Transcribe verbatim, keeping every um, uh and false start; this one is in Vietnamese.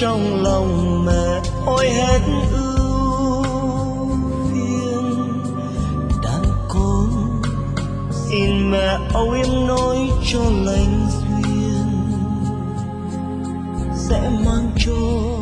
trong lòng mẹ ôi hết ưu phiền. Đàn con xin mẹ âu yếm nói cho lành duyên, sẽ mang cho